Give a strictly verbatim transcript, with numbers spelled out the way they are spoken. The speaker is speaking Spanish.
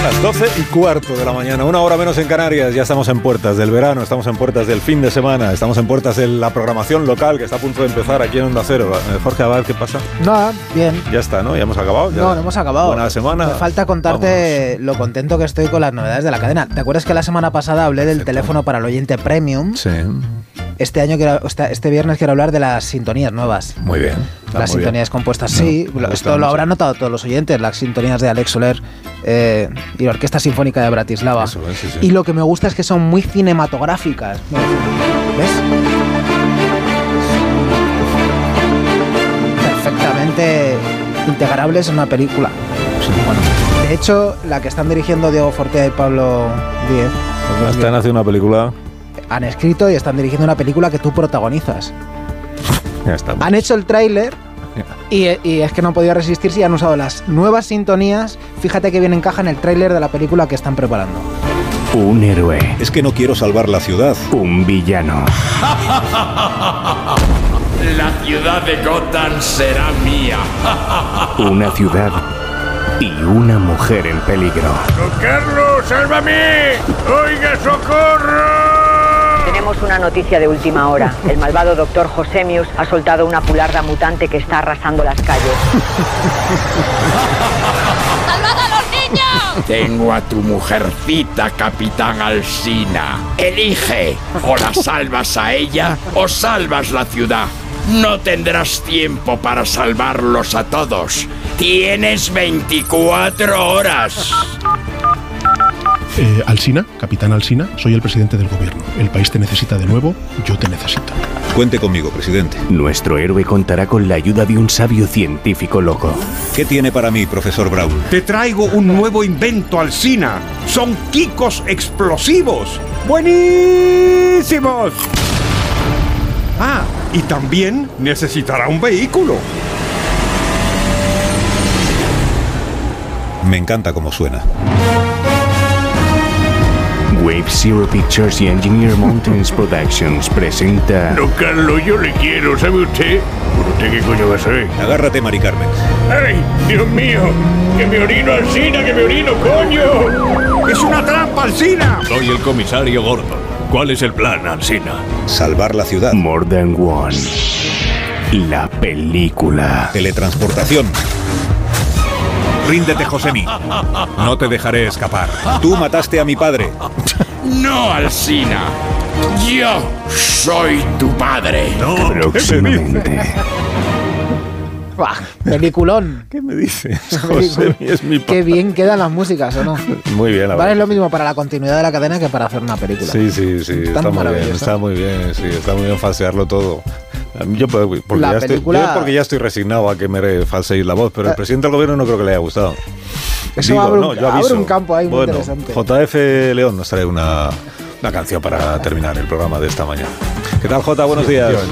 Las doce y cuarto de la mañana, una hora menos en Canarias. Ya estamos en puertas del verano, estamos en puertas del fin de semana, estamos en puertas de la programación local que está a punto de empezar aquí en Onda Cero. Eh, Jorge Abad, ¿qué pasa? Nada, bien. Ya está, ¿no? ¿Ya hemos acabado? ¿Ya? No, no hemos acabado. Buena semana. Me falta contarte Vámonos. lo contento que estoy con las novedades de la cadena. ¿Te acuerdas que la semana pasada hablé del Perfecto. teléfono para el oyente premium? Sí, Este año, quiero, este este viernes quiero hablar de las sintonías nuevas. muy bien. Está Las muy sintonías bien. compuestas, No, sí. me Lo- gusta Esto lo mucho. habrán notado todos los oyentes, las sintonías de Alex Soler eh, y la Orquesta Sinfónica de Bratislava. Eso es, sí, sí. Y lo que me gusta es que son muy cinematográficas. ¿Ves? Perfectamente integrables en una película. Bueno, de hecho, la que están dirigiendo Diego Fortea y Pablo Díez los dos Están haciendo una película. han escrito y están dirigiendo una película que tú protagonizas. Ya está. Han hecho el tráiler y, y es que no han podido resistirse y han usado las nuevas sintonías. Fíjate que bien encaja en el tráiler de la película que están preparando. Un héroe, Es que no quiero salvar la ciudad. un villano, La ciudad de Gotham será mía. una ciudad y una mujer en peligro. ¡Don Carlos, sálvame! ¡Oiga, socorro! Tenemos una noticia de última hora. El malvado doctor Josemius ha soltado una pularda mutante que está arrasando las calles. ¡Salvad a los niños! Tengo a tu mujercita, Capitán Alsina. Elige, o la salvas a ella o salvas la ciudad. No tendrás tiempo para salvarlos a todos. Tienes veinticuatro horas. Eh, Alsina, capitán Alsina, soy el presidente del gobierno. El país te necesita de nuevo, yo te necesito. Cuente conmigo, presidente. Nuestro héroe contará con la ayuda de un sabio científico loco. ¿Qué tiene para mí, profesor Brown? Te traigo un nuevo invento, Alsina. Son quicos explosivos. ¡Buenísimos! Ah, y también necesitará un vehículo. Me encanta cómo suena. Wave Zero Pictures y Engineer Mountains Productions presenta Don Carlos, yo le quiero, ¿sabe usted? ¿Usted qué coño va a saber? Agárrate, Mari Carmen. ¡Ay, Dios mío! ¡Que me orino, Alsina, que me orino, coño! ¡Es una trampa, Alsina! Soy el comisario Gordon. ¿Cuál es el plan, Alsina? Salvar la ciudad. More Than One, la película. Teletransportación. Ríndete, Josemi. No te dejaré escapar. Tú mataste a mi padre. No, Alsina. Yo soy tu padre. No, Próximamente. ¡Buah! Peliculón. ¿Qué me dices? José, es mi Qué padre. bien quedan las músicas, ¿o no? Muy bien, la Vale, es verdad. lo mismo para la continuidad de la cadena que para hacer una película. Sí, sí, sí, está muy bien, maravillosa. está muy bien, sí, está muy bien falsearlo todo. Yo, porque La ya estoy, película- yo porque ya estoy resignado a que me falseéis la voz, pero el presidente del gobierno no creo que le haya gustado. Eso abre un- yo abre aviso. un campo ahí muy Bueno, interesante. J F León nos trae una, una canción para terminar el programa de esta mañana. ¿Qué tal, Jota? Buenos días.